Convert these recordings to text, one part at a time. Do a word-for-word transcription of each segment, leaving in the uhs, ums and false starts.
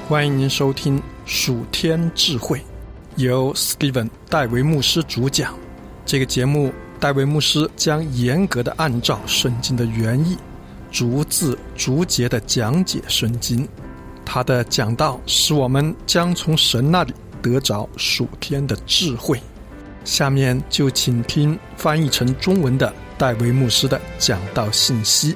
欢迎您收听属天智慧，由 Steven 戴维牧师主讲。这个节目，戴维牧师将严格的按照圣经的原意，逐字逐节的讲解圣经。他的讲道使我们将从神那里得着属天的智慧。下面就请听翻译成中文的戴维牧师的讲道信息。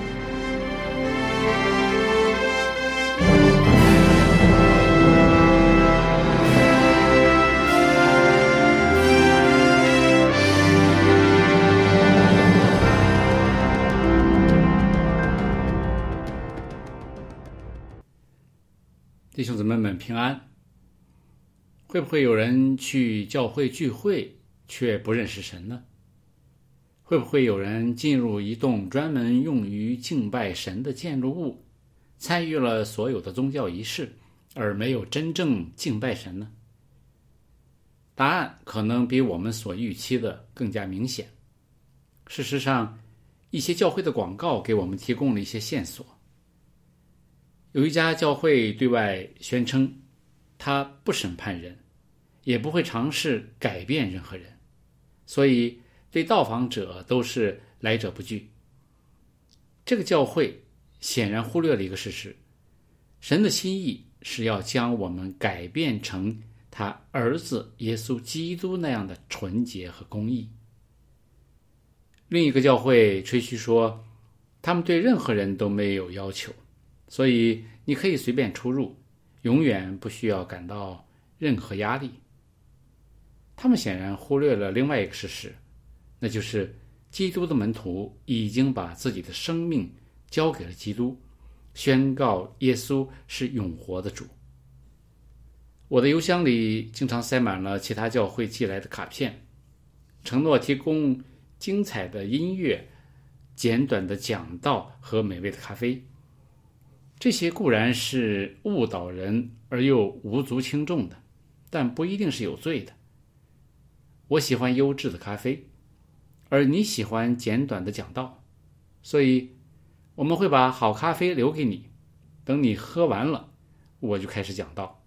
弟兄姊妹们平安。会不会有人去教会聚会却不认识神呢？会不会有人进入一栋专门用于敬拜神的建筑物，参与了所有的宗教仪式，而没有真正敬拜神呢？答案可能比我们所预期的更加明显。事实上，一些教会的广告给我们提供了一些线索。有一家教会对外宣称，他不审判人，也不会尝试改变任何人，所以对到访者都是来者不拒。这个教会显然忽略了一个事实：神的心意是要将我们改变成他儿子耶稣基督那样的纯洁和公义。另一个教会吹嘘说，他们对任何人都没有要求，所以你可以随便出入，永远不需要感到任何压力。他们显然忽略了另外一个事实，那就是基督的门徒已经把自己的生命交给了基督，宣告耶稣是永活的主。我的邮箱里经常塞满了其他教会寄来的卡片，承诺提供精彩的音乐、简短的讲道和美味的咖啡。这些固然是误导人而又无足轻重的，但不一定是有罪的。我喜欢优质的咖啡，而你喜欢简短的讲道，所以我们会把好咖啡留给你，等你喝完了，我就开始讲道。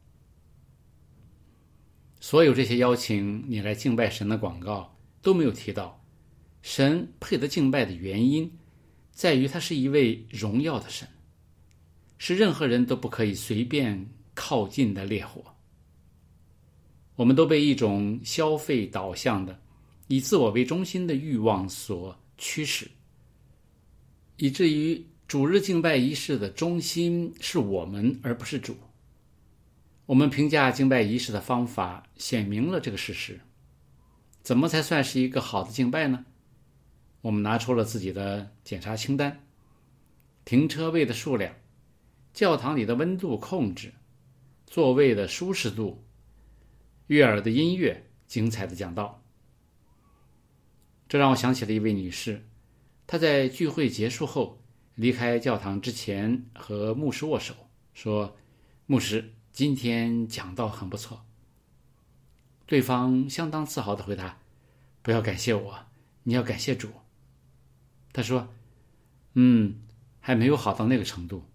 所有这些邀请你来敬拜神的广告都没有提到，神配得敬拜的原因在于他是一位荣耀的神，是任何人都不可以随便靠近的烈火。我们都被一种消费导向的、以自我为中心的欲望所驱使，以至于主日敬拜仪式的中心是我们而不是主。我们评价敬拜仪式的方法显明了这个事实。怎么才算是一个好的敬拜呢？我们拿出了自己的检查清单：停车位的数量、教堂里的温度控制、座位的舒适度、悦耳的音乐、精彩的讲道。这让我想起了一位女士，她在聚会结束后离开教堂之前和牧师握手，说：牧师，今天讲道很不错。对方相当自豪地回答：不要感谢我，你要感谢主。她说：嗯，还没有好到那个程度。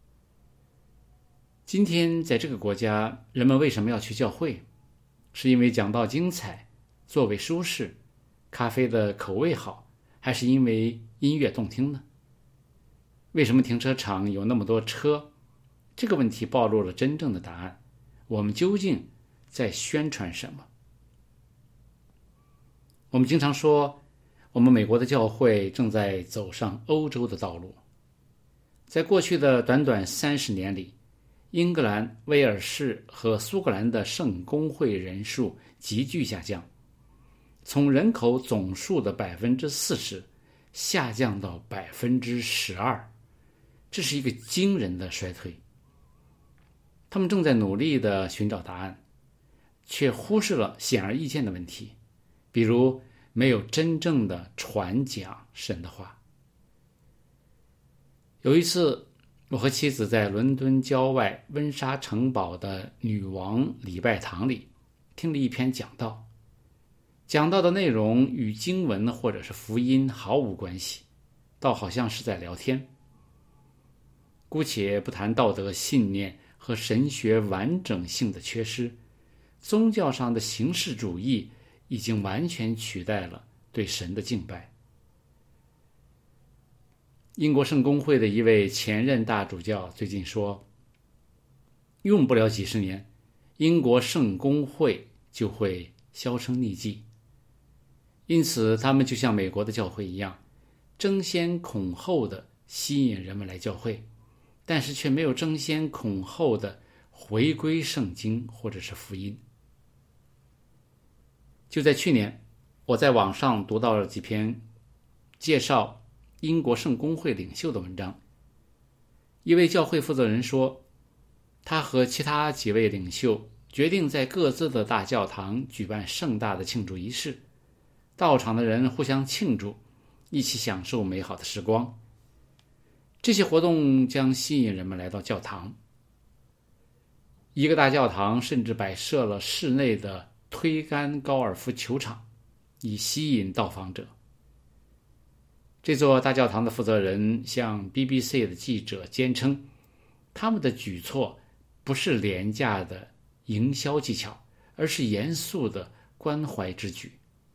今天在这个国家，人们为什么要去教会？是因为讲道精彩，座位舒适，咖啡的口味好，还是因为音乐动听呢？为什么停车场有那么多车？这个问题暴露了真正的答案。我们究竟在宣传什么？我们经常说，我们美国的教会正在走上欧洲的道路。在过去的短短三十年里，英格兰、威尔士和苏格兰的圣公会人数急剧下降，从人口总数的百分之四十下降到百分之十二，这是一个惊人的衰退。他们正在努力地寻找答案，却忽视了显而易见的问题，比如没有真正的传讲神的话。有一次，我和妻子在伦敦郊外温莎城堡的女王礼拜堂里听了一篇讲道，讲道的内容与经文或者是福音毫无关系，倒好像是在聊天。姑且不谈道德信念和神学完整性的缺失，宗教上的形式主义已经完全取代了对神的敬拜。英国圣公会的一位前任大主教最近说，用不了几十年，英国圣公会就会销声匿迹。因此他们就像美国的教会一样，争先恐后的吸引人们来教会，但是却没有争先恐后的回归圣经或者是福音。就在去年，我在网上读到了几篇介绍英国圣公会领袖的文章。一位教会负责人说，他和其他几位领袖决定在各自的大教堂举办盛大的庆祝仪式，到场的人互相庆祝，一起享受美好的时光。这些活动将吸引人们来到教堂。一个大教堂甚至摆设了室内的推杆高尔夫球场，以吸引到访者。这座大教堂的负责人向 B B C 的记者坚称，他们的举措不是廉价的营销技巧，而是严肃的关怀之举。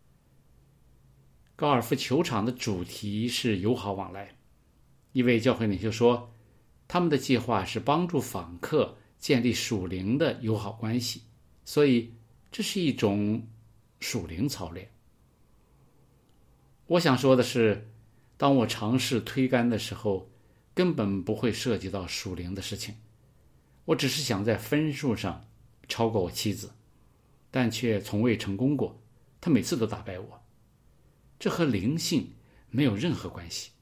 高尔夫球场的主题是友好往来。一位教会领袖说，他们的计划是帮助访客建立属灵的友好关系，所以这是一种属灵操练。我想说的是，当我尝试推杆的时候，根本不会涉及到属灵的事情，我只是想在分数上超过我妻子，但却从未成功过，她每次都打败我，这和灵性没有任何关系。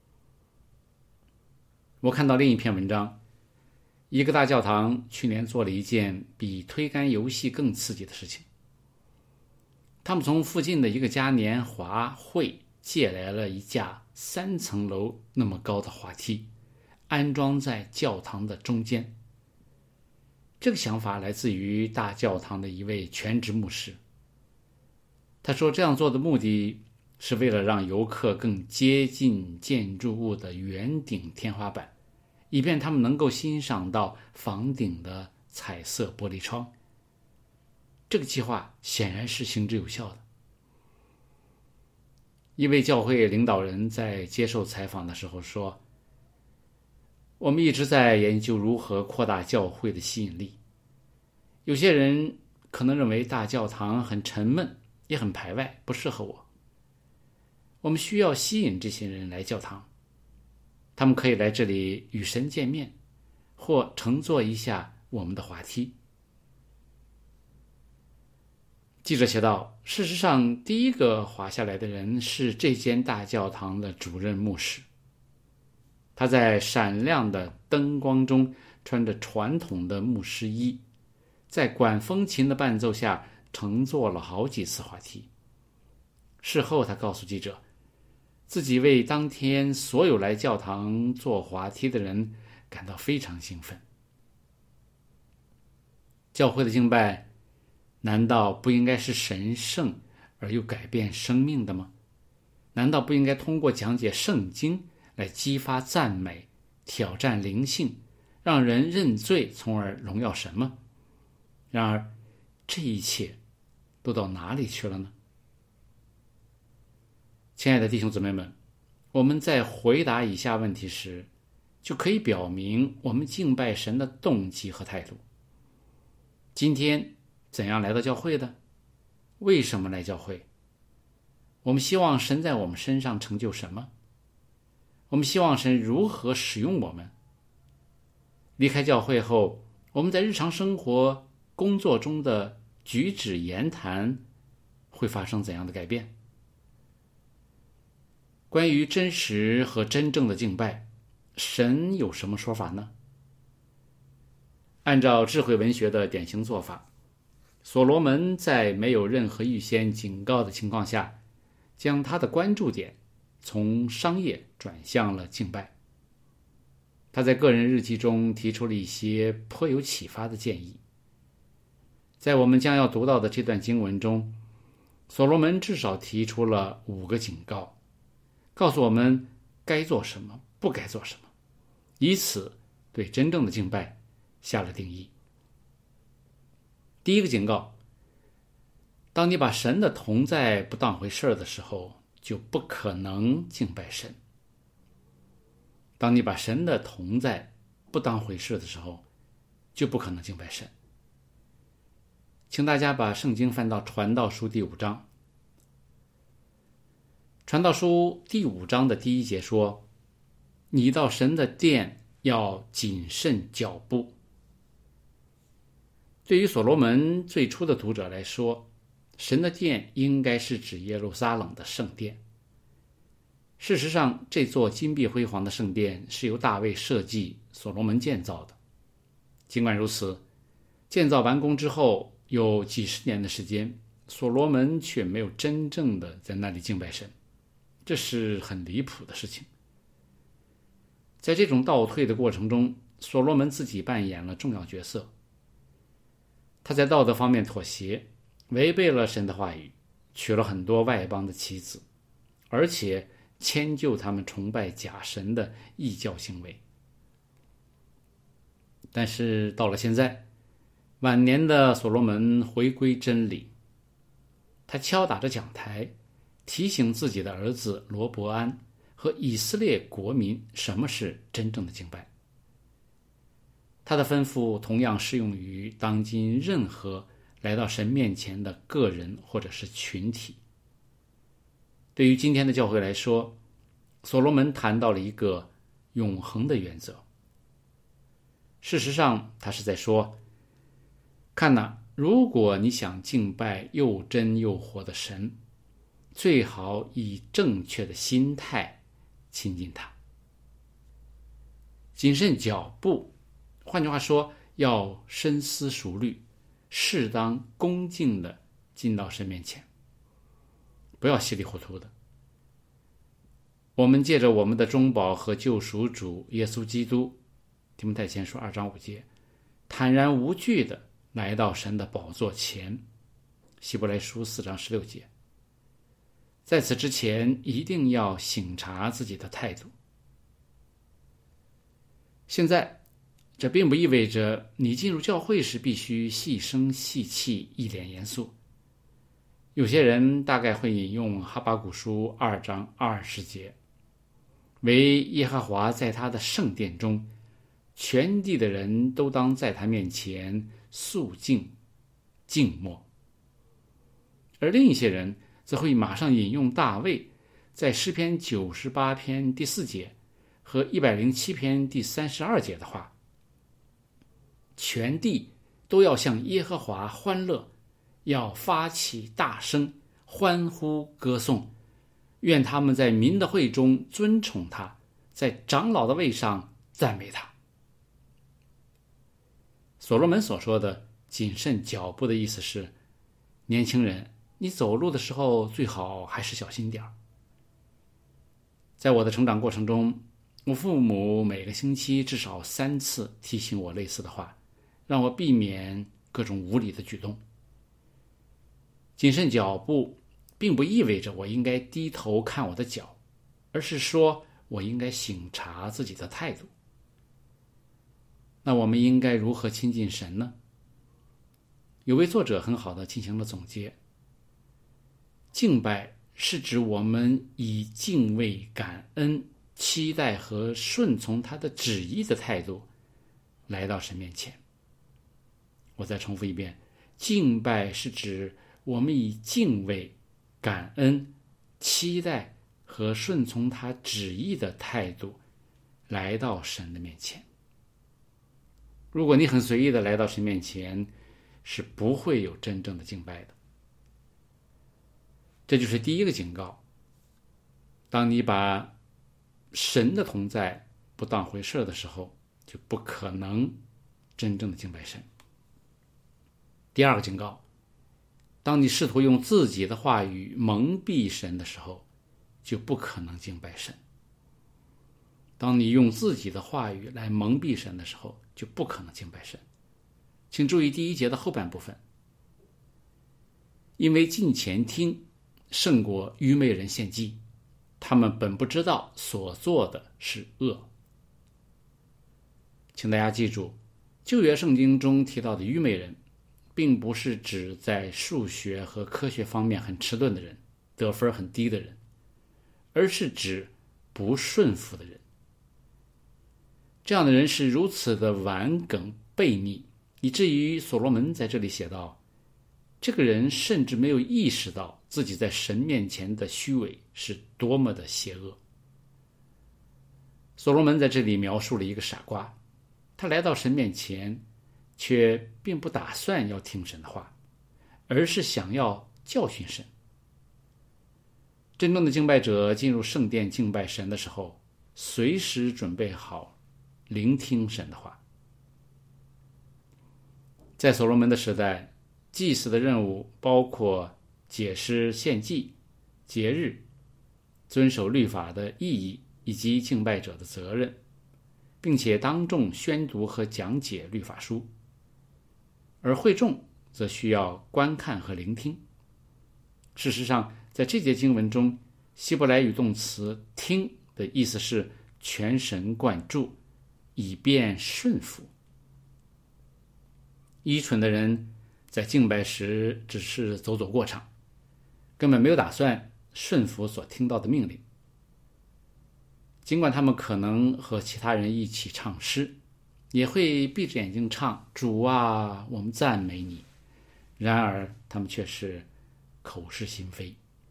我看到另一篇文章，一个大教堂去年做了一件比推杆游戏更刺激的事情。他们从附近的一个嘉年华会借来了一架三层楼那么高的滑梯，安装在教堂的中间。这个想法来自于大教堂的一位全职牧师。他说，这样做的目的是为了让游客更接近建筑物的圆顶天花板，以便他们能够欣赏到房顶的彩色玻璃窗。这个计划显然是行之有效的。一位教会领导人在接受采访的时候说，我们一直在研究如何扩大教会的吸引力。有些人可能认为大教堂很沉闷，也很排外，不适合我。我们需要吸引这些人来教堂，他们可以来这里与神见面，或乘坐一下我们的滑梯。记者写道，事实上，第一个滑下来的人是这间大教堂的主任牧师。他在闪亮的灯光中穿着传统的牧师衣，在管风琴的伴奏下乘坐了好几次滑梯。事后他告诉记者，自己为当天所有来教堂坐滑梯的人感到非常兴奋。教会的敬拜难道不应该是神圣而又改变生命的吗？难道不应该通过讲解圣经来激发赞美，挑战灵性，让人认罪，从而荣耀神吗？然而这一切都到哪里去了呢？亲爱的弟兄姊妹们，我们在回答以下问题时，就可以表明我们敬拜神的动机和态度。今天怎样来到教会的？为什么来教会？我们希望神在我们身上成就什么？我们希望神如何使用我们？离开教会后，我们在日常生活、工作中的举止言谈会发生怎样的改变？关于真实和真正的敬拜，神有什么说法呢？按照智慧文学的典型做法，所罗门在没有任何预先警告的情况下，将他的关注点从商业转向了敬拜。他在个人日记中提出了一些颇有启发的建议。在我们将要读到的这段经文中，所罗门至少提出了五个警告，告诉我们该做什么，不该做什么，以此对真正的敬拜下了定义。第一个警告，当你把神的同在不当回事的时候，就不可能敬拜神。当你把神的同在不当回事的时候，就不可能敬拜神。请大家把圣经翻到传道书第五章。传道书第五章的第一节说，你到神的殿要谨慎脚步。对于所罗门最初的读者来说，神的殿应该是指耶路撒冷的圣殿。事实上，这座金碧辉煌的圣殿是由大卫设计，所罗门建造的。尽管如此，建造完工之后有几十年的时间，所罗门却没有真正的在那里敬拜神，这是很离谱的事情。在这种倒退的过程中，所罗门自己扮演了重要角色。他在道德方面妥协，违背了神的话语，娶了很多外邦的妻子，而且迁就他们崇拜假神的异教行为。但是到了现在，晚年的所罗门回归真理，他敲打着讲台，提醒自己的儿子罗伯安和以色列国民什么是真正的敬拜。他的吩咐同样适用于当今任何来到神面前的个人或者是群体。对于今天的教会来说，所罗门谈到了一个永恒的原则。事实上，他是在说，看哪，如果你想敬拜又真又活的神，最好以正确的心态亲近他。谨慎脚步，换句话说，要深思熟虑，适当恭敬地进到神面前，不要稀里糊涂的。我们借着我们的中保和救赎主耶稣基督，提摩太前书二章五节，坦然无惧地来到神的宝座前，希伯来书四章十六节。在此之前，一定要省察自己的态度。现在，这并不意味着你进入教会时必须细声细气，一脸严肃。有些人大概会引用哈巴谷书二章二十节，唯耶和华在他的圣殿中，全地的人都当在他面前肃静静默。而另一些人则会马上引用大卫在诗篇九十八篇第四节和一百零七篇第三十二节的话，全地都要向耶和华欢乐，要发起大声欢呼歌颂，愿他们在民的会中尊崇他，在长老的位上赞美他。所罗门所说的谨慎脚步的意思是，年轻人，你走路的时候最好还是小心点儿。在我的成长过程中，我父母每个星期至少三次提醒我类似的话，让我避免各种无理的举动。谨慎脚步并不意味着我应该低头看我的脚，而是说我应该省察自己的态度。那我们应该如何亲近神呢？有位作者很好的进行了总结。敬拜是指我们以敬畏、感恩、期待和顺从他的旨意的态度来到神面前。我再重复一遍，敬拜是指我们以敬畏、感恩、期待和顺从他旨意的态度来到神的面前。如果你很随意的来到神面前，是不会有真正的敬拜的。这就是第一个警告。当你把神的同在不当回事的时候，就不可能真正的敬拜神。第二个警告，当你试图用自己的话语蒙蔽神的时候，就不可能敬拜神。当你用自己的话语来蒙蔽神的时候，就不可能敬拜神。请注意第一节的后半部分，因为近前听胜过愚昧人献祭，他们本不知道所做的是恶。请大家记住， 旧约圣经中提到的愚昧人，并不是指在数学和科学方面很迟钝的人，得分很低的人，而是指不顺服的人。这样的人是如此的顽梗悖逆，以至于所罗门在这里写道，这个人甚至没有意识到自己在神面前的虚伪是多么的邪恶。所罗门在这里描述了一个傻瓜，他来到神面前，却并不打算要听神的话，而是想要教训神。真正的敬拜者进入圣殿敬拜神的时候，随时准备好聆听神的话。在所罗门的时代，祭司的任务包括解释献祭、节日、遵守律法的意义以及敬拜者的责任，并且当众宣读和讲解律法书，而会众则需要观看和聆听。事实上，在这节经文中，希伯来语动词听的意思是全神贯注，以便顺服。愚蠢的人在敬拜时只是走走过场，根本没有打算顺服所听到的命令。尽管他们可能和其他人一起唱诗，也会闭着眼睛唱主啊，我们赞美你，然而他们却是口是心非。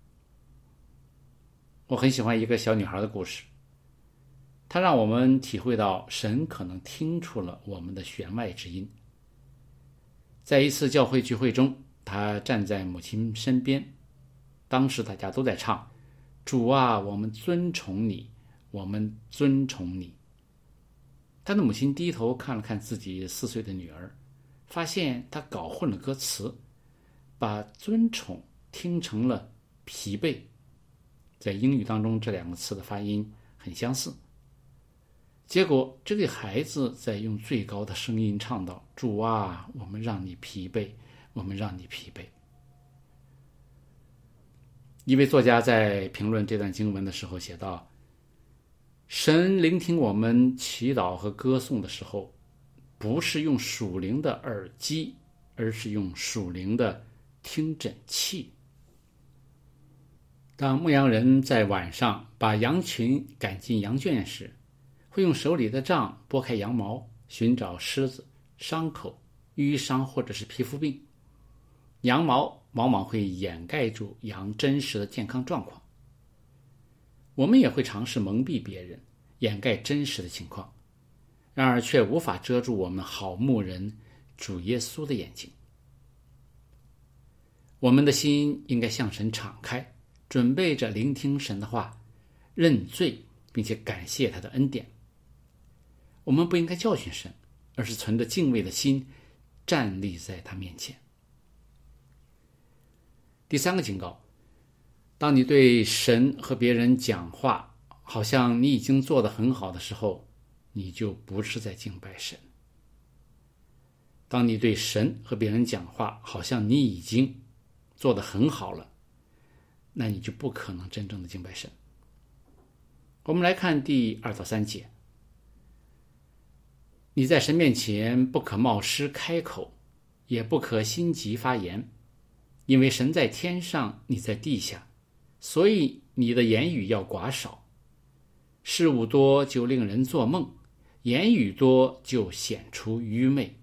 我很喜欢一个小女孩的故事，她让我们体会到神可能听出了我们的弦外之音。在一次教会聚会中，她站在母亲身边，当时大家都在唱主啊，我们尊崇你，我们尊崇你。她的母亲低头看了看自己四岁的女儿，发现她搞混了歌词，把尊崇听成了疲惫。在英语当中，这两个词的发音很相似。结果这个孩子在用最高的声音唱道，主啊，我们让你疲惫，我们让你疲惫。一位作家在评论这段经文的时候写道，神聆听我们祈祷和歌颂的时候，不是用属灵的耳机，而是用属灵的听诊器。当牧羊人在晚上把羊群赶进羊圈时，会用手里的杖拨开羊毛，寻找虱子、伤口、淤伤或者是皮肤病。羊毛往往会掩盖住羊真实的健康状况。我们也会尝试蒙蔽别人，掩盖真实的情况，然而却无法遮住我们好牧人主耶稣的眼睛。我们的心应该向神敞开，准备着聆听神的话，认罪，并且感谢他的恩典。我们不应该教训神，而是存着敬畏的心站立在他面前。第三个警告，当你对神和别人讲话，好像你已经做得很好的时候，你就不是在敬拜神。当你对神和别人讲话，好像你已经做得很好了，那你就不可能真正的敬拜神。我们来看第二到三节。你在神面前不可冒失开口，也不可心急发言，因为神在天上，你在地下，所以你的言语要寡少。事物多就令人做梦，言语多就显出愚昧。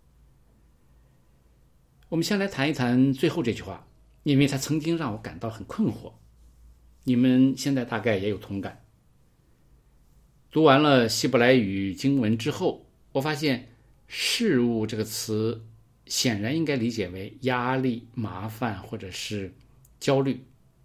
我们先来谈一谈最后这句话，因为它曾经让我感到很困惑，你们现在大概也有同感。读完了希伯来语经文之后，我发现事物这个词显然应该理解为压力、麻烦或者是焦虑。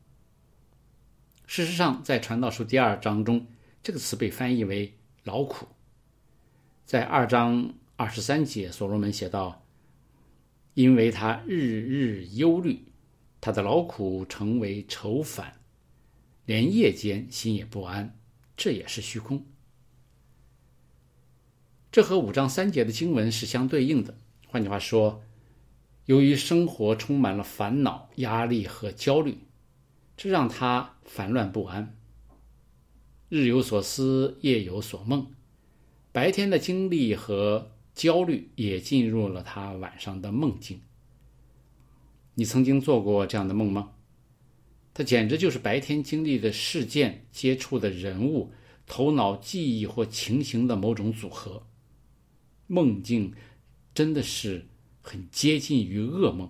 事实上，在传道书第二章中，这个词被翻译为劳苦。在二章二十三节，所罗门写道，因为他日日忧虑，他的劳苦成为愁烦，连夜间心也不安，这也是虚空。这和五章三节的经文是相对应的。换句话说，由于生活充满了烦恼、压力和焦虑，这让他烦乱不安，日有所思，夜有所梦，白天的经历和焦虑也进入了他晚上的梦境。你曾经做过这样的梦吗？它简直就是白天经历的事件、接触的人物、头脑记忆或情形的某种组合。梦境真的是很接近于噩梦。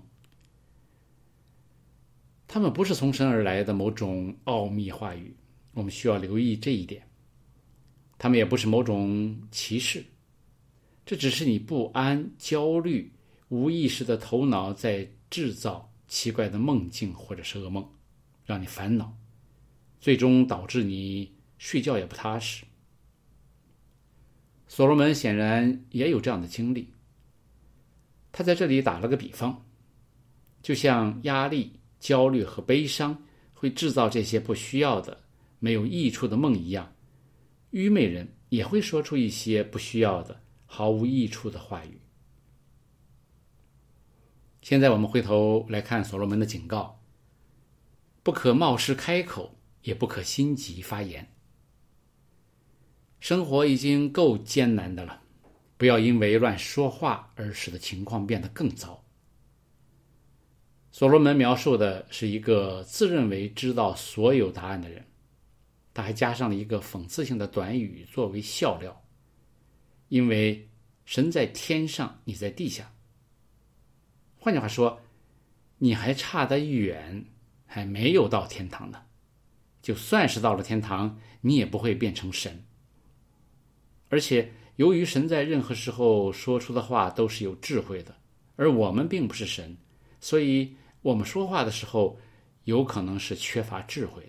它们不是从神而来的某种奥秘话语，我们需要留意这一点。它们也不是某种歧视，这只是你不安、焦虑、无意识的头脑在制造奇怪的梦境或者是噩梦，让你烦恼，最终导致你睡觉也不踏实。所罗门显然也有这样的经历，他在这里打了个比方，就像压力、焦虑和悲伤会制造这些不需要的、没有益处的梦一样，愚昧人也会说出一些不需要的、毫无益处的话语。现在我们回头来看所罗门的警告：不可冒失开口，也不可心急发言。生活已经够艰难的了，不要因为乱说话而使得情况变得更糟。所罗门描述的是一个自认为知道所有答案的人，他还加上了一个讽刺性的短语作为笑料，因为神在天上，你在地下。换句话说，你还差得远，还没有到天堂呢。就算是到了天堂，你也不会变成神。而且由于神在任何时候说出的话都是有智慧的，而我们并不是神，所以我们说话的时候有可能是缺乏智慧的。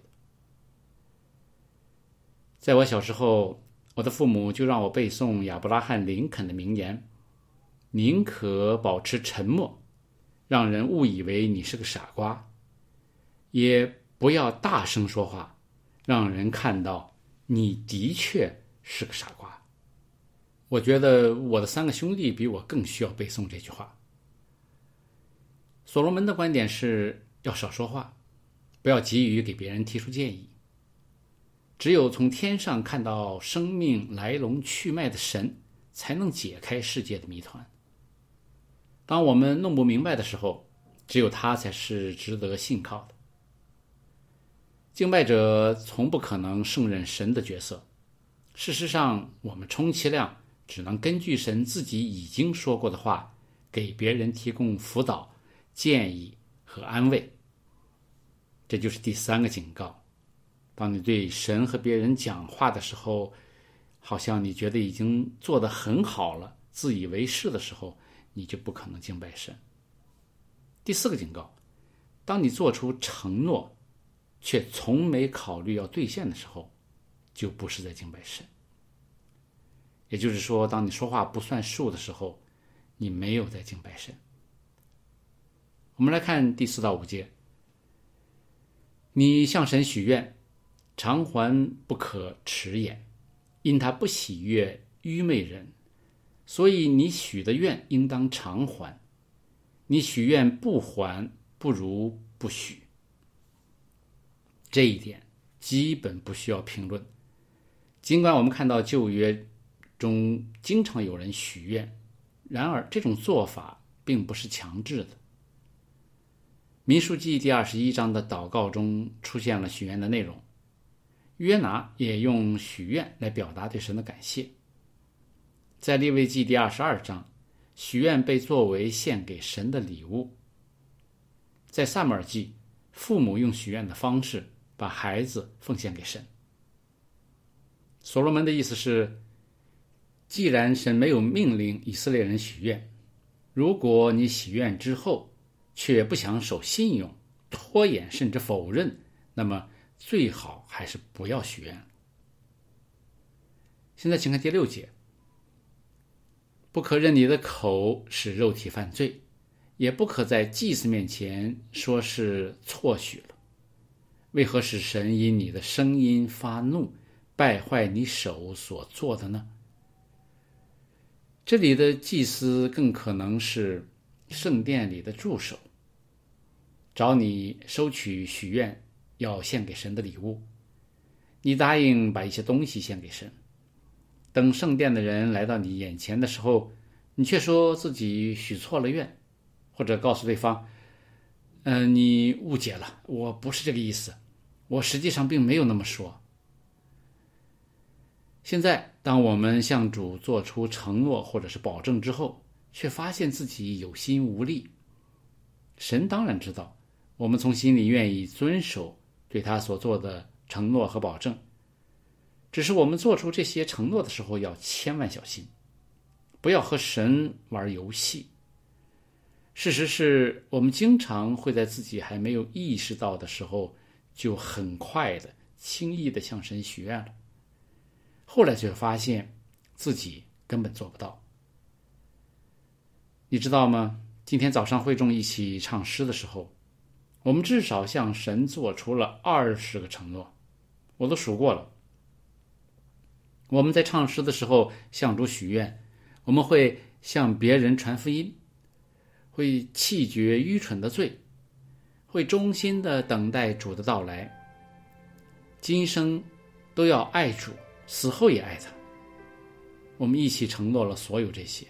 在我小时候，我的父母就让我背诵亚伯拉罕林肯的名言：宁可保持沉默，让人误以为你是个傻瓜，也不要大声说话，让人看到你的确是个傻瓜。我觉得我的三个兄弟比我更需要背诵这句话。所罗门的观点是要少说话，不要急于给别人提出建议。只有从天上看到生命来龙去脉的神，才能解开世界的谜团。当我们弄不明白的时候，只有他才是值得信靠的。敬拜者从不可能胜任神的角色。事实上，我们充其量只能根据神自己已经说过的话，给别人提供辅导、建议和安慰。这就是第三个警告。当你对神和别人讲话的时候，好像你觉得已经做得很好了，自以为是的时候，你就不可能敬拜神。第四个警告：当你做出承诺，却从没考虑要兑现的时候，就不是在敬拜神。也就是说，当你说话不算数的时候，你没有在敬拜神。我们来看第四到五节：你向神许愿，偿还不可迟延，因他不喜悦愚昧人，所以你许的愿应当偿还。你许愿不还，不如不许。这一点基本不需要评论。尽管我们看到旧约中经常有人许愿，然而这种做法并不是强制的。民数记第二十一章的祷告中出现了许愿的内容，约拿也用许愿来表达对神的感谢。在利未记第二十二章，许愿被作为献给神的礼物。在撒母耳记，父母用许愿的方式把孩子奉献给神。所罗门的意思是，既然神没有命令以色列人许愿，如果你许愿之后却不想守信用，拖延甚至否认，那么最好还是不要许愿了。现在请看第六节：不可任你的口使肉体犯罪，也不可在祭司面前说是错许了。为何使神因你的声音发怒，败坏你手所做的呢？这里的祭司更可能是圣殿里的助手，找你收取许愿要献给神的礼物。你答应把一些东西献给神，等圣殿的人来到你眼前的时候， 你却说自己许错了愿，或者告诉对方，嗯、呃，你误解了，我不是这个意思，我实际上并没有那么说。现在当我们向主做出承诺或者是保证之后，却发现自己有心无力，神当然知道我们从心里愿意遵守对他所做的承诺和保证，只是我们做出这些承诺的时候要千万小心，不要和神玩游戏。事实是我们经常会在自己还没有意识到的时候，就很快的轻易的向神许愿了，后来却发现自己根本做不到。你知道吗？今天早上会众一起唱诗的时候，我们至少向神做出了二十个承诺，我都数过了。我们在唱诗的时候向主许愿，我们会向别人传福音，会弃绝愚蠢的罪，会忠心的等待主的到来，今生都要爱主，死后也爱他。我们一起承诺了所有这些。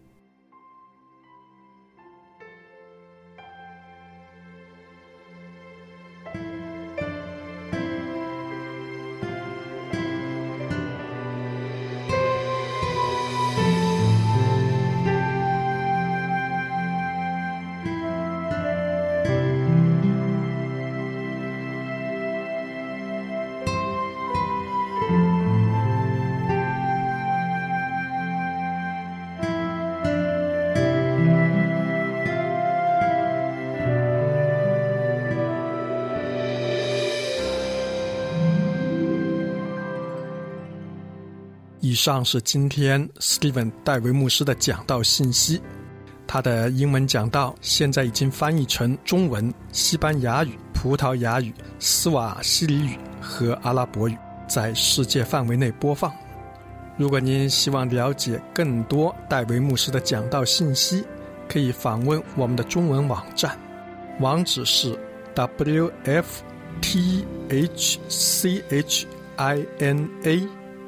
以上是今天 Steven 戴维牧师的讲道信息。他的英文讲道现在已经翻译成中文、西班牙语、葡萄牙语、斯瓦希里语和阿拉伯语，在世界范围内播放。如果您希望了解更多戴维牧师的讲道信息，可以访问我们的中文网站，网址是 w f t h c h i n a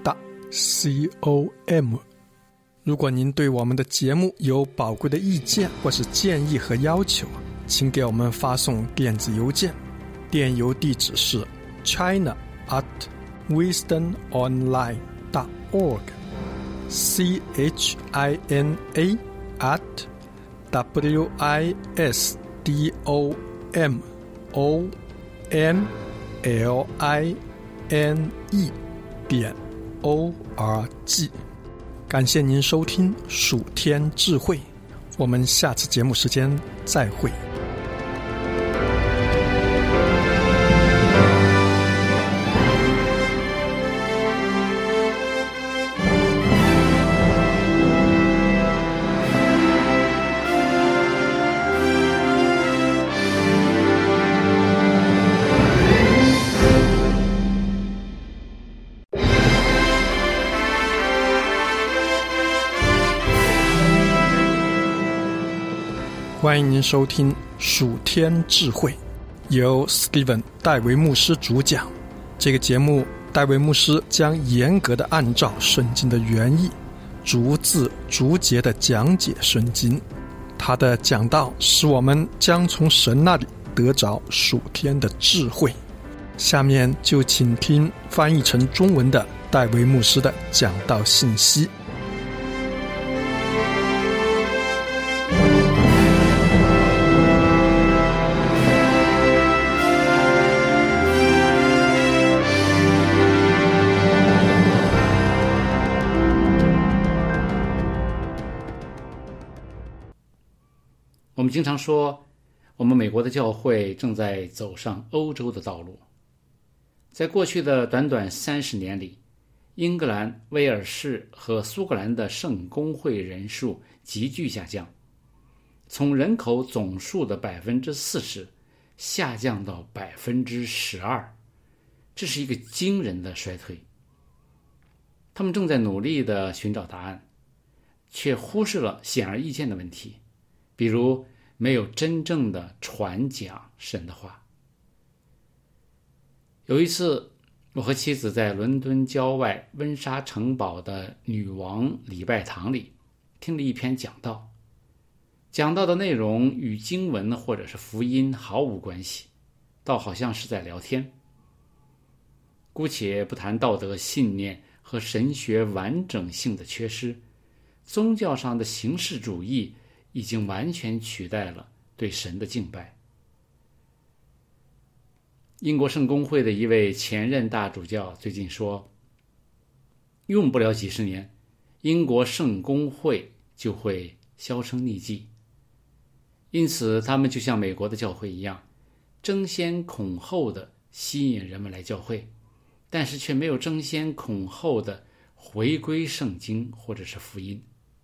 com。 如果您对我们的节目有宝贵的意见或是建议和要求，请给我们发送电子邮件，电邮地址是 china at wisdom online dot org c h i n a at w i s d o m o n l i n e 点 o r g。 感谢您收听属天智慧，我们下次节目时间再会。欢迎您收听属天智慧，由 Steven 戴维牧师主讲。这个节目，戴维牧师将严格的按照圣经的原意，逐字逐节的讲解圣经。他的讲道使我们将从神那里得着属天的智慧。下面就请听翻译成中文的戴维牧师的讲道信息。 我们经常说，我们美国的教会正在走上欧洲的道路。在过去的短短三十年里，英格兰、威尔士和苏格兰的圣公会人数急剧下降，从人口总数的百分之四十下降到百分之十二，这是一个惊人的衰退。他们正在努力地寻找答案，却忽视了显而易见的问题，比如没有真正的传讲神的话。有一次，我和妻子在伦敦郊外温莎城堡的女王礼拜堂里听了一篇讲道，讲道的内容与经文或者是福音毫无关系，倒好像是在聊天。姑且不谈道德信念和神学完整性的缺失，宗教上的形式主义已经完全取代了对神的敬拜。英国圣公会的一位前任大主教最近说，用不了几十年，英国圣公会就会销声匿迹。因此他们就像美国的教会一样，争先恐后地吸引人们来教会，但是却没有争先恐后地回归圣经或者是福音。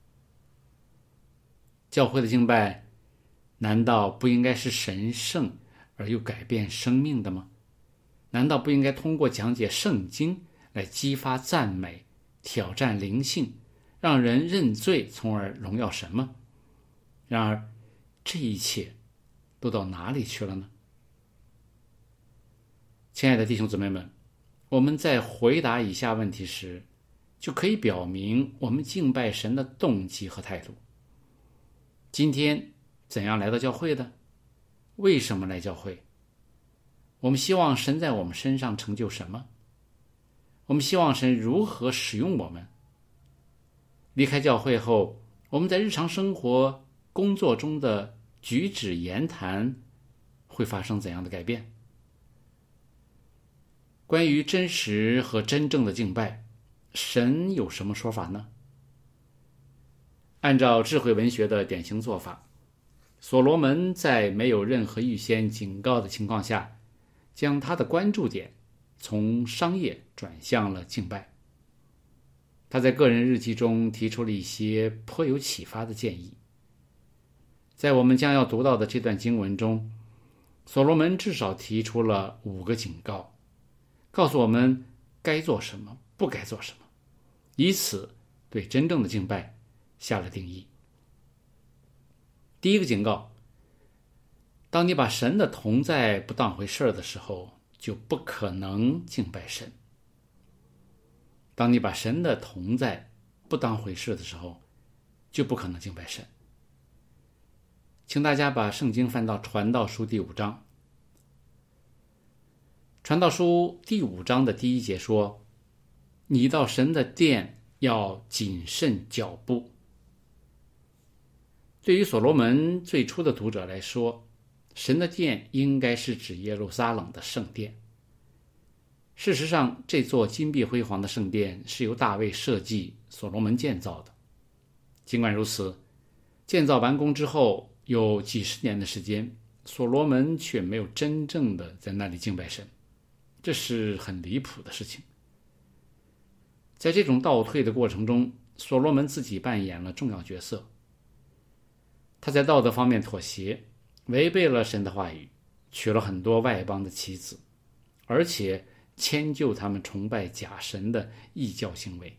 教会的敬拜难道不应该是神圣而又改变生命的吗？难道不应该通过讲解圣经来激发赞美，挑战灵性，让人认罪，从而荣耀神吗？然而这一切都到哪里去了呢？亲爱的弟兄姊妹们，我们在回答以下问题时，就可以表明我们敬拜神的动机和态度。今天怎样来到教会的？为什么来教会？我们希望神在我们身上成就什么？我们希望神如何使用我们？离开教会后，我们在日常生活、工作中的举止言谈会发生怎样的改变？关于真实和真正的敬拜，神有什么说法呢？按照智慧文学的典型做法，所罗门在没有任何预先警告的情况下，将他的关注点从商业转向了敬拜。他在个人日记中提出了一些颇有启发的建议。在我们将要读到的这段经文中，所罗门至少提出了五个警告，告诉我们该做什么，不该做什么，以此对真正的敬拜下了定义。第一个警告，当你把神的同在不当回事的时候，就不可能敬拜神。当你把神的同在不当回事的时候，就不可能敬拜神。请大家把圣经翻到传道书第五章。传道书第五章的第一节说，你到神的殿要谨慎脚步。对于所罗门最初的读者来说，神的殿应该是指耶路撒冷的圣殿。事实上，这座金碧辉煌的圣殿是由大卫设计，所罗门建造的。尽管如此，建造完工之后有几十年的时间，所罗门却没有真正的在那里敬拜神，这是很离谱的事情。在这种倒退的过程中，所罗门自己扮演了重要角色。他在道德方面妥协，违背了神的话语，娶了很多外邦的妻子，而且迁就他们崇拜假神的异教行为。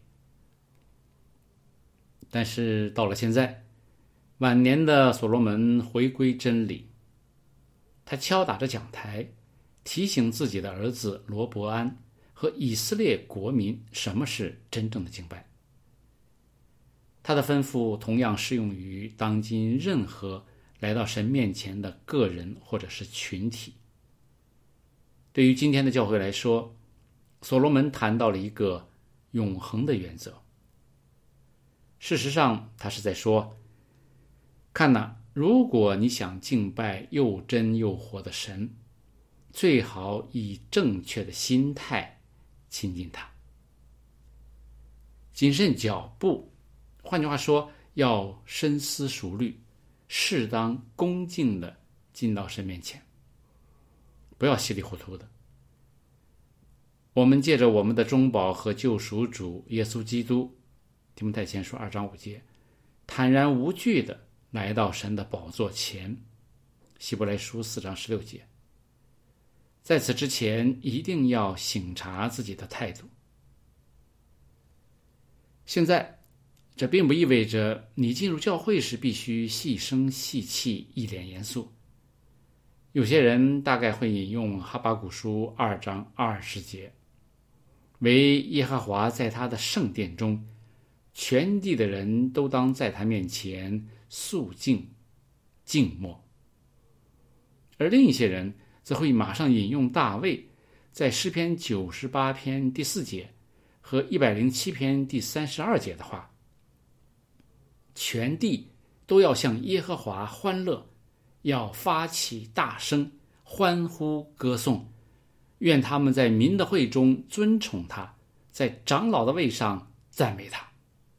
但是到了现在，晚年的所罗门回归真理，他敲打着讲台，提醒自己的儿子罗伯安和以色列国民什么是真正的敬拜。他的吩咐同样适用于当今任何来到神面前的个人或者是群体。对于今天的教会来说，所罗门谈到了一个永恒的原则。事实上，他是在说，看哪，如果你想敬拜又真又活的神，最好以正确的心态亲近他。谨慎脚步，换句话说，要深思熟虑，适当恭敬地进到神面前，不要稀里糊涂的。我们借着我们的中保和救赎主耶稣基督，提摩太前书二章五节，坦然无惧地来到神的宝座前，希伯来书四章十六节。在此之前，一定要省察自己的态度。现在，这并不意味着你进入教会时必须细声细气，一脸严肃。有些人大概会引用哈巴谷书二章二十节，为耶和华在他的圣殿中全地的人都当在他面前肃静静默。而另一些人则会马上引用大卫在诗篇九十八篇第四节和一百零七篇第三十二节的话：全地都要向耶和华欢乐，要发起大声欢呼歌颂，愿他们在民的会中尊崇他，在长老的位上赞美他。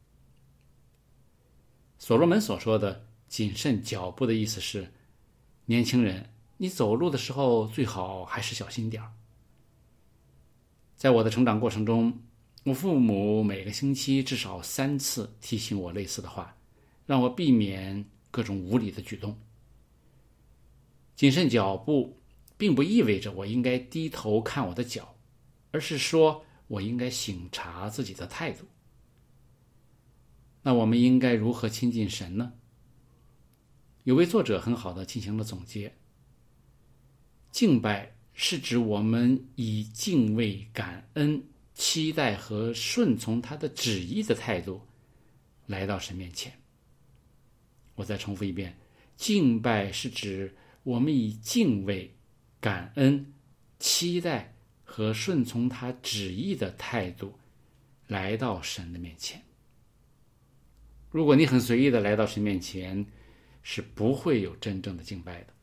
所罗门所说的谨慎脚步的意思是，年轻人，你走路的时候最好还是小心点儿。在我的成长过程中，我父母每个星期至少三次提醒我类似的话，让我避免各种无理的举动。谨慎脚步并不意味着我应该低头看我的脚，而是说我应该省察自己的态度。那我们应该如何亲近神呢？有位作者很好的进行了总结。敬拜是指我们以敬畏、感恩、期待和顺从他的旨意的态度来到神面前。我再重复一遍，敬拜是指我们以敬畏、感恩、期待和顺从他旨意的态度来到神的面前。如果你很随意的来到神面前，是不会有真正的敬拜的。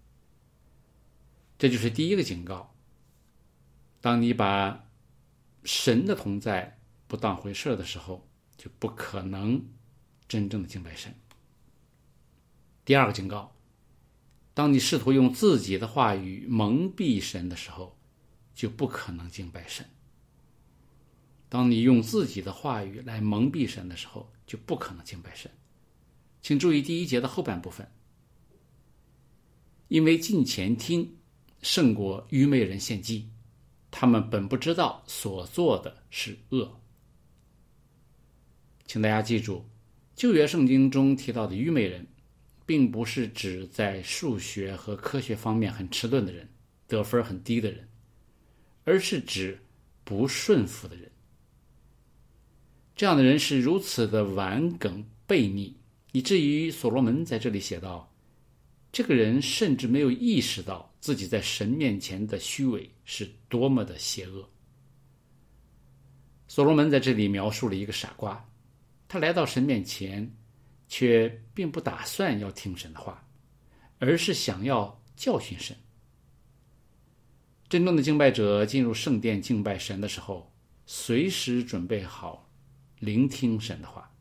这就是第一个警告。当你把神的同在不当回事的时候，就不可能真正的敬拜神。第二个警告，当你试图用自己的话语蒙蔽神的时候，就不可能敬拜神。当你用自己的话语来蒙蔽神的时候，就不可能敬拜神。请注意第一节的后半部分，因为近前听胜过愚昧人献祭，他们本不知道所做的是恶。请大家记住，旧约圣经中提到的愚昧人，并不是指在数学和科学方面很迟钝的人，得分很低的人，而是指不顺服的人。这样的人是如此的顽梗悖逆，以至于所罗门在这里写道，这个人甚至没有意识到自己在神面前的虚伪是多么的邪恶。所罗门在这里描述了一个傻瓜，他来到神面前，却并不打算要听神的话，而是想要教训神。真正的敬拜者进入圣殿敬拜神的时候，随时准备好聆听神的话。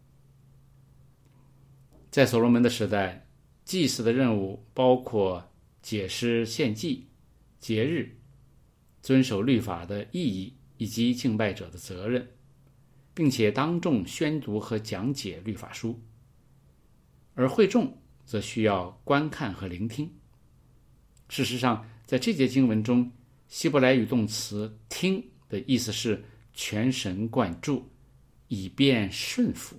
在所罗门的时代，祭司的任务包括解释献祭、节日、遵守律法的意义以及敬拜者的责任，并且当众宣读和讲解律法书。而会众则需要观看和聆听。事实上，在这节经文中，希伯来语动词听的意思是全神贯注，以便顺服。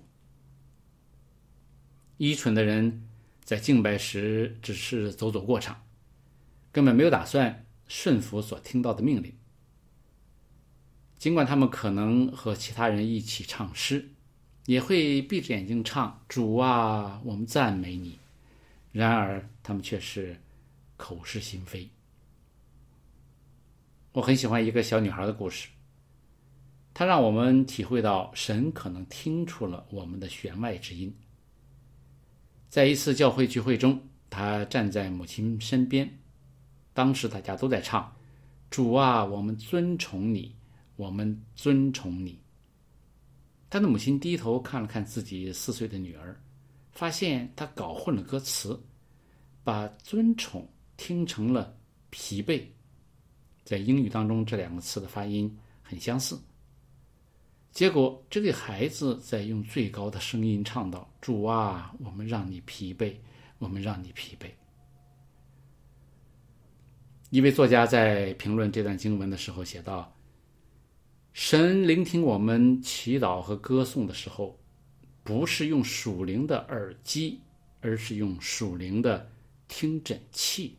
愚蠢的人在敬拜时只是走走过场，根本没有打算顺服所听到的命令。尽管他们可能和其他人一起唱诗，也会闭着眼睛唱主啊，我们赞美你，然而他们却是口是心非。我很喜欢一个小女孩的故事，她让我们体会到神可能听出了我们的弦外之音。在一次教会聚会中，她站在母亲身边，当时大家都在唱主啊，我们尊崇你，我们尊崇你。他的母亲低头看了看自己四岁的女儿，发现她搞混了歌词，把尊崇听成了疲惫。在英语当中，这两个词的发音很相似。结果这个孩子在用最高的声音唱道，主啊，我们让你疲惫，我们让你疲惫。一位作家在评论这段经文的时候写道，神聆听我们祈祷和歌颂的时候，不是用属灵的耳机，而是用属灵的听诊器。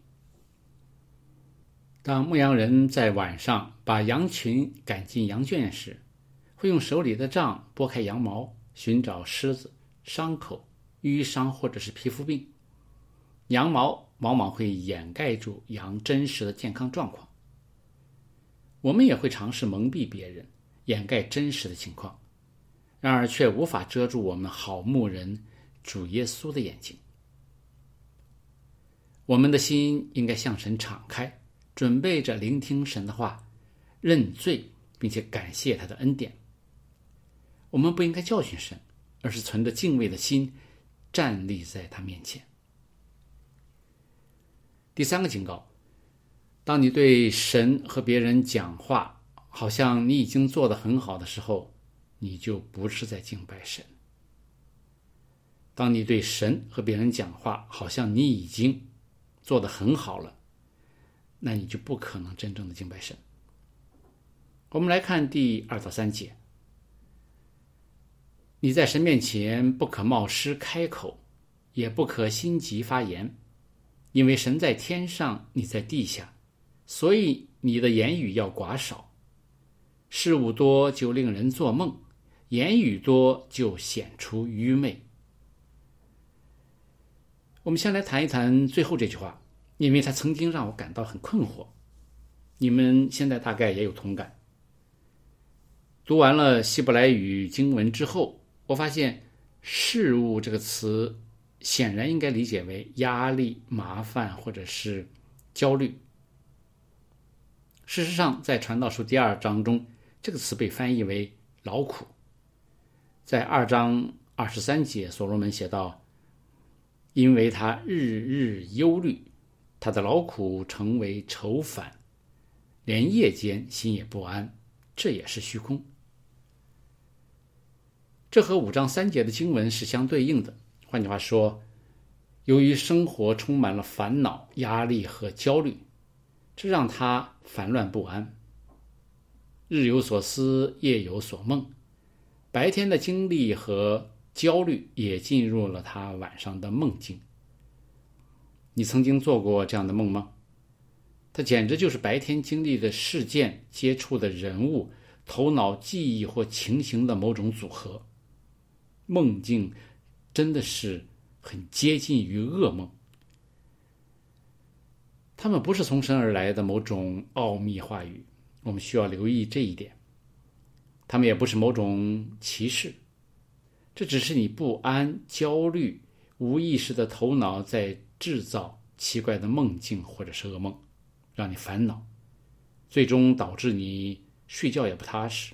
当牧羊人在晚上把羊群赶进羊圈时，会用手里的杖拨开羊毛， 寻找虱子、伤口、淤伤或者是皮肤病。羊毛往往会掩盖住羊真实的健康状况。我们也会尝试蒙蔽别人，掩盖真实的情况，然而却无法遮住我们好牧人主耶稣的眼睛。我们的心应该向神敞开，准备着聆听神的话，认罪，并且感谢他的恩典。我们不应该教训神，而是存着敬畏的心站立在他面前。第三个警告，当你对神和别人讲话，好像你已经做得很好的时候，你就不是在敬拜神。当你对神和别人讲话，好像你已经做得很好了，那你就不可能真正的敬拜神。我们来看第二到三节。你在神面前不可冒失开口，也不可心急发言，因为神在天上，你在地下，所以你的言语要寡少。事物多就令人做梦，言语多就显出愚昧。我们先来谈一谈最后这句话，因为它曾经让我感到很困惑，你们现在大概也有同感。读完了希伯来语经文之后，我发现事物这个词显然应该理解为压力、麻烦或者是焦虑。事实上，在传道书第二章中，这个词被翻译为劳苦。在二章二十三节，所罗门写道，因为他日日忧虑，他的劳苦成为愁烦，连夜间心也不安，这也是虚空。这和五章三节的经文是相对应的。换句话说，由于生活充满了烦恼、压力和焦虑，这让他烦乱不安，日有所思，夜有所梦，白天的经历和焦虑也进入了他晚上的梦境。你曾经做过这样的梦吗？它简直就是白天经历的事件、接触的人物、头脑记忆或情形的某种组合。梦境真的是很接近于噩梦。他们不是从神而来的某种奥秘话语，我们需要留意这一点。他们也不是某种歧视，这只是你不安、焦虑、无意识的头脑在制造奇怪的梦境或者是噩梦，让你烦恼，最终导致你睡觉也不踏实。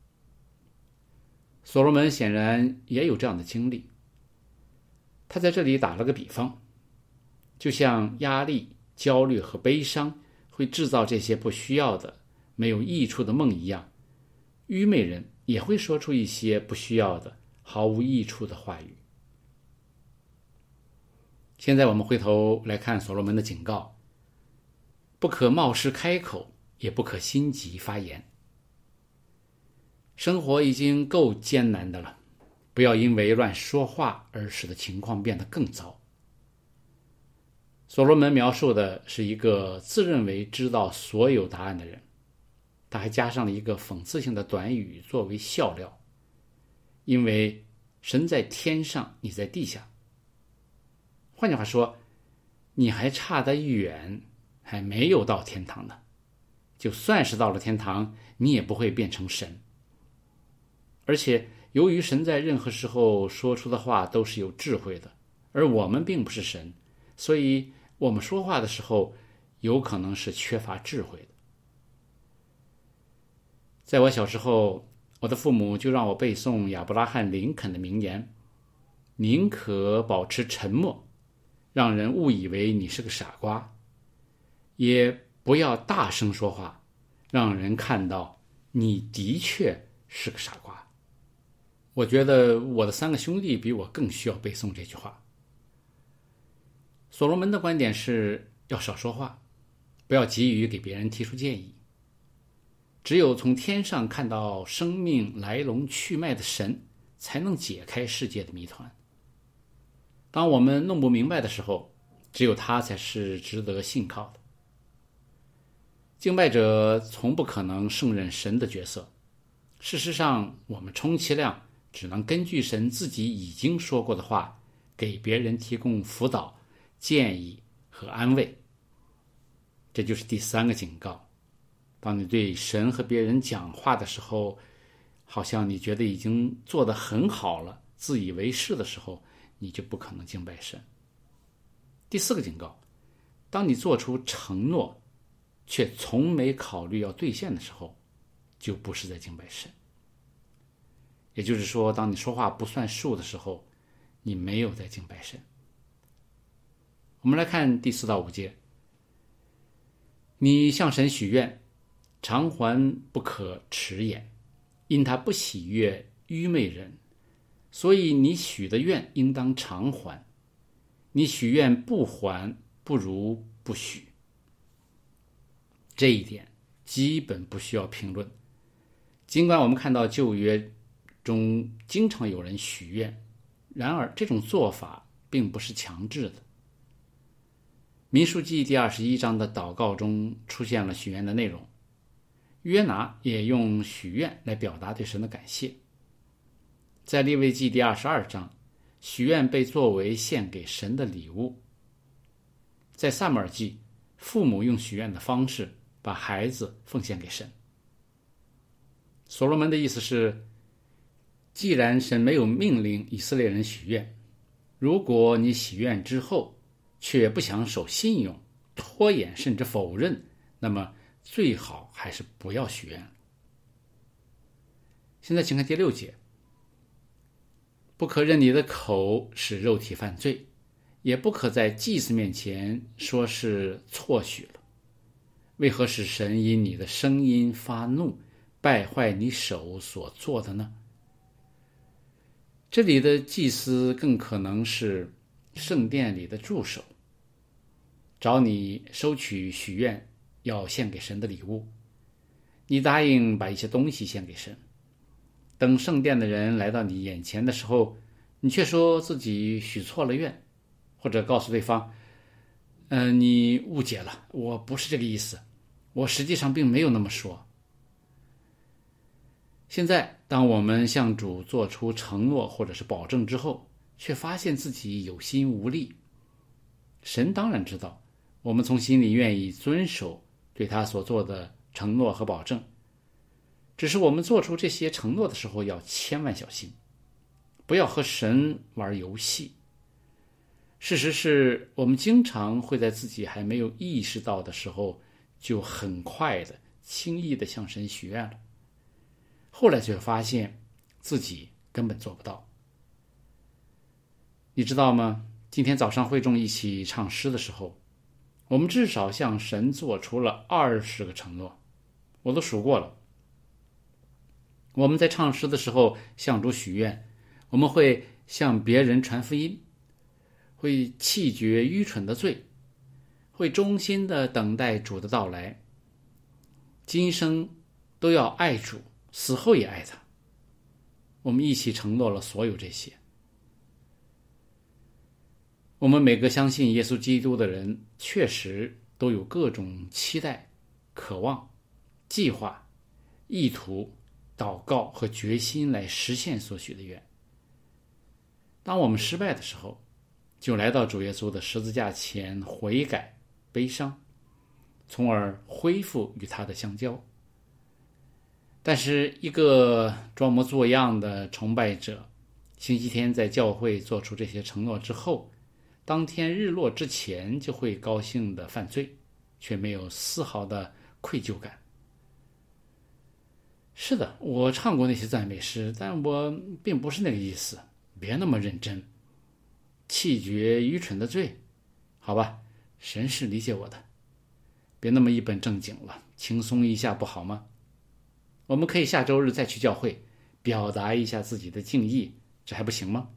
所罗门显然也有这样的经历，他在这里打了个比方，就像压力、焦虑和悲伤会制造这些不需要的、没有益处的梦一样，愚昧人也会说出一些不需要的、毫无益处的话语。现在我们回头来看所罗门的警告，不可冒失开口，也不可心急发言。生活已经够艰难的了，不要因为乱说话而使得情况变得更糟。所罗门描述的是一个自认为知道所有答案的人，他还加上了一个讽刺性的短语作为笑料，因为神在天上，你在地下。换句话说，你还差得远，还没有到天堂呢。就算是到了天堂，你也不会变成神。而且由于神在任何时候说出的话都是有智慧的，而我们并不是神，所以我们说话的时候有可能是缺乏智慧的。在我小时候，我的父母就让我背诵亚伯拉罕·林肯的名言，宁可保持沉默，让人误以为你是个傻瓜，也不要大声说话，让人看到你的确是个傻瓜。我觉得我的三个兄弟比我更需要背诵这句话。所罗门的观点是要少说话，不要急于给别人提出建议。只有从天上看到生命来龙去脉的神，才能解开世界的谜团。当我们弄不明白的时候，只有他才是值得信靠的。敬拜者从不可能胜任神的角色。事实上，我们充其量只能根据神自己已经说过的话，给别人提供辅导、建议和安慰。这就是第三个警告。当你对神和别人讲话的时候，好像你觉得已经做得很好了，自以为是的时候，你就不可能敬拜神。第四个警告，当你做出承诺却从没考虑要兑现的时候，就不是在敬拜神。也就是说，当你说话不算数的时候，你没有在敬拜神。我们来看第四到五节。你向神许愿，偿还不可迟延，因他不喜悦愚昧人，所以你许的愿应当偿还。你许愿不还，不如不许。这一点基本不需要评论。尽管我们看到旧约中经常有人许愿，然而这种做法并不是强制的。民数记第二十一章的祷告中出现了许愿的内容，约拿也用许愿来表达对神的感谢。在利未记第二十二章，许愿被作为献给神的礼物。在撒母耳记，父母用许愿的方式把孩子奉献给神。所罗门的意思是，既然神没有命令以色列人许愿，如果你许愿之后却不想守信用，拖延甚至否认，那么最好还是不要许愿了。现在请看第六节。不可任你的口使肉体犯罪，也不可在祭司面前说是错许了。为何使神因你的声音发怒，败坏你手所做的呢？这里的祭司更可能是圣殿里的助手，找你收取许愿要献给神的礼物。你答应把一些东西献给神，等圣殿的人来到你眼前的时候，你却说自己许错了愿，或者告诉对方，嗯、呃，你误解了，我不是这个意思，我实际上并没有那么说。现在当我们向主做出承诺或者是保证之后，却发现自己有心无力，神当然知道我们从心里愿意遵守对他所做的承诺和保证，只是我们做出这些承诺的时候要千万小心，不要和神玩游戏。事实是，我们经常会在自己还没有意识到的时候，就很快的、轻易的向神许愿了，后来却发现自己根本做不到。你知道吗？今天早上会众一起唱诗的时候，我们至少向神做出了二十个承诺，我都数过了。我们在唱诗的时候向主许愿，我们会向别人传福音，会弃绝愚蠢的罪，会忠心的等待主的到来，今生都要爱主，死后也爱他。我们一起承诺了所有这些。我们每个相信耶稣基督的人，确实都有各种期待、渴望、计划、意图、祷告和决心来实现所许的愿。当我们失败的时候，就来到主耶稣的十字架前悔改、悲伤，从而恢复与他的相交。但是一个装模作样的崇拜者，星期天在教会做出这些承诺之后，当天日落之前就会高兴的犯罪，却没有丝毫的愧疚感。是的，我唱过那些赞美诗，但我并不是那个意思，别那么认真。弃绝愚蠢的罪，好吧，神是理解我的，别那么一本正经了，轻松一下不好吗？我们可以下周日再去教会，表达一下自己的敬意，这还不行吗？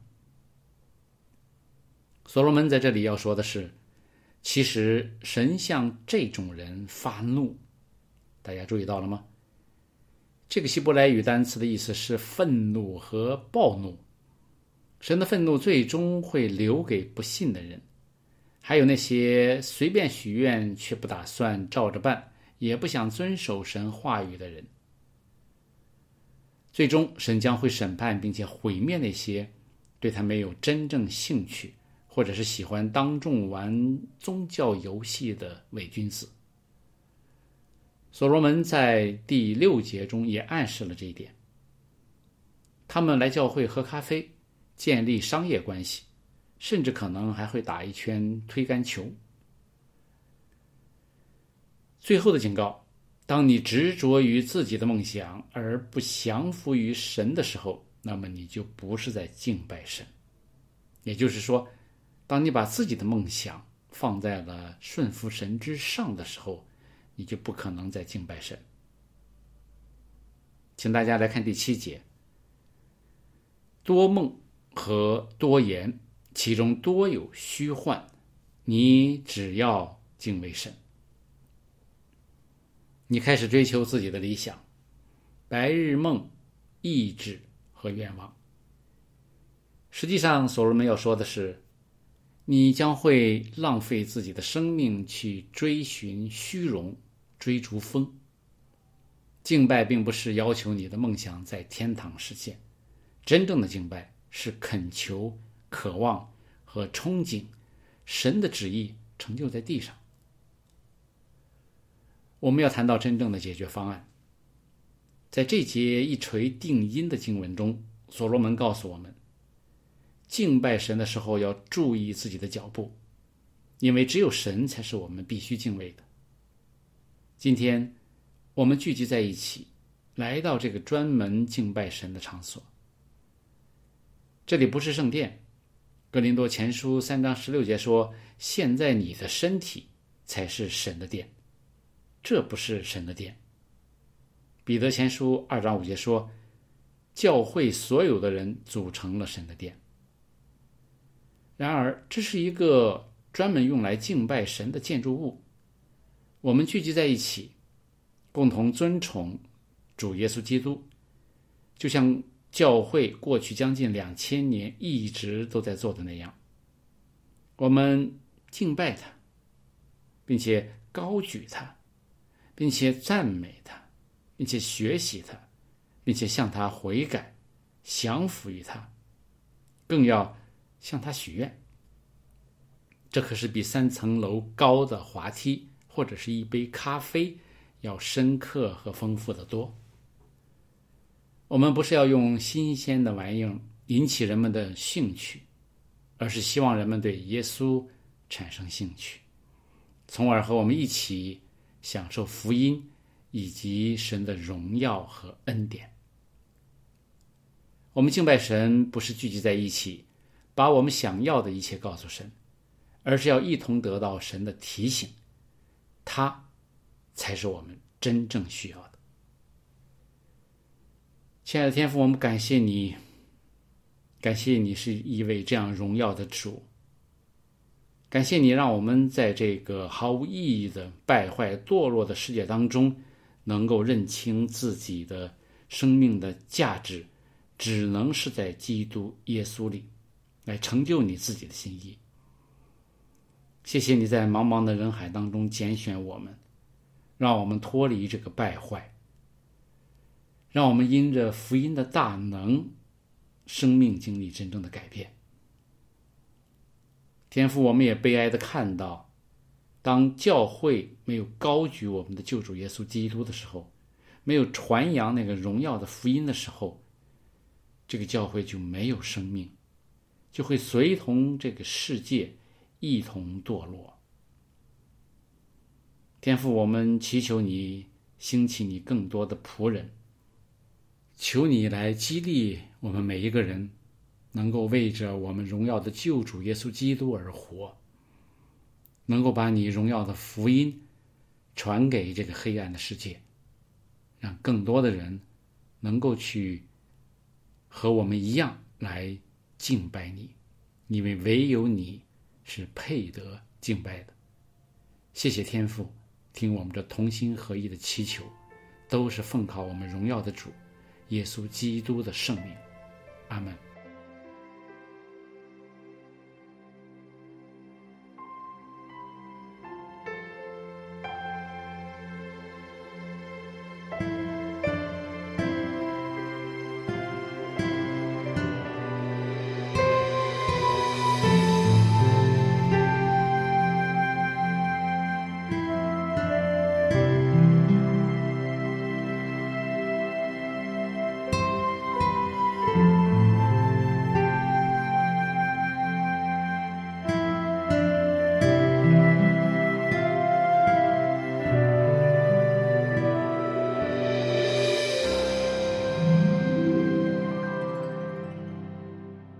所罗门在这里要说的是，其实神向这种人发怒，大家注意到了吗？这个希伯来语单词的意思是愤怒和暴怒。神的愤怒最终会留给不信的人，还有那些随便许愿却不打算照着办，也不想遵守神话语的人。 最终神将会审判并且毁灭那些对他没有真正兴趣或者是喜欢当众玩宗教游戏的伪君子。所罗门在第六节中也暗示了这一点。他们来教会喝咖啡，建立商业关系，甚至可能还会打一圈推杆球。最后的警告，当你执着于自己的梦想而不降服于神的时候，那么你就不是在敬拜神。也就是说，当你把自己的梦想放在了顺服神之上的时候，你就不可能再敬拜神。请大家来看第七节，多梦和多言，其中多有虚幻，你只要敬畏神。你开始追求自己的理想、白日梦、意志和愿望。实际上，所罗门要说的是，你将会浪费自己的生命去追寻虚荣，追逐风。敬拜并不是要求你的梦想在天堂实现，真正的敬拜是恳求、渴望和憧憬神的旨意成就在地上。我们要谈到真正的解决方案。在这节一锤定音的经文中，所罗门告诉我们，敬拜神的时候要注意自己的脚步，因为只有神才是我们必须敬畏的。今天我们聚集在一起，来到这个专门敬拜神的场所。这里不是圣殿，哥林多前书三章十六节说，现在你的身体才是神的殿，这不是神的殿。彼得前书二章五节说，教会所有的人组成了神的殿。然而，这是一个专门用来敬拜神的建筑物。我们聚集在一起，共同尊崇主耶稣基督，就像教会过去将近两千年一直都在做的那样。我们敬拜他，并且高举他，并且赞美他，并且学习他，并且向他悔改，降服于他，更要向他许愿。这可是比三层楼高的滑梯或者是一杯咖啡要深刻和丰富得多。我们不是要用新鲜的玩意儿引起人们的兴趣，而是希望人们对耶稣产生兴趣，从而和我们一起享受福音以及神的荣耀和恩典。我们敬拜神不是聚集在一起，把我们想要的一切告诉神，而是要一同得到神的提醒，他才是我们真正需要的。亲爱的天父，我们感谢你，感谢你是一位这样荣耀的主，感谢你让我们在这个毫无意义的败坏堕落的世界当中，能够认清自己的生命的价值只能是在基督耶稣里，来成就你自己的心意。谢谢你在茫茫的人海当中拣选我们，让我们脱离这个败坏，让我们因着福音的大能，生命经历真正的改变。天父，我们也悲哀地看到，当教会没有高举我们的救主耶稣基督的时候，没有传扬那个荣耀的福音的时候，这个教会就没有生命，就会随同这个世界一同堕落。天父，我们祈求你兴起你更多的仆人，求你来激励我们每一个人，能够为着我们荣耀的救主耶稣基督而活，能够把你荣耀的福音传给这个黑暗的世界，让更多的人能够去和我们一样来敬拜你，因为唯有你是配得敬拜的。谢谢天父，听我们这同心合一的祈求，都是奉靠我们荣耀的主耶稣基督的圣名，阿们。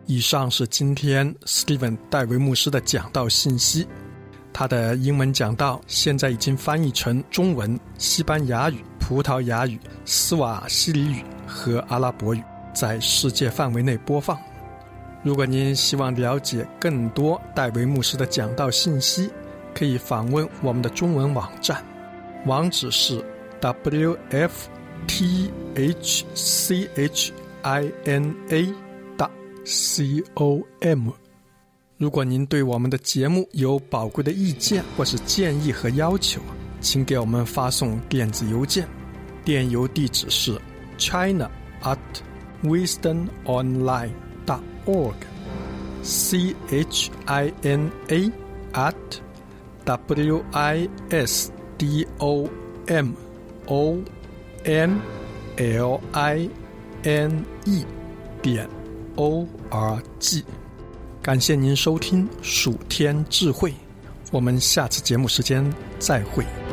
以上是今天 Steven 戴维牧师的讲道信息。他的英文讲道现在已经翻译成中文、西班牙语、葡萄牙语、斯瓦希里语和阿拉伯语，在世界范围内播放。如果您希望了解更多戴维牧师的讲道信息，可以访问我们的中文网站，网址是 w f t h c h i n a 点 com。如果您对我们的节目有宝贵的意见或是建议和要求，请给我们发送电子邮件，电邮地址是 china at wisdom online dot org c h i n a at w i s d o m o n l i n e 点 o r g。感谢您收听蜀天智慧，我们下次节目时间再会。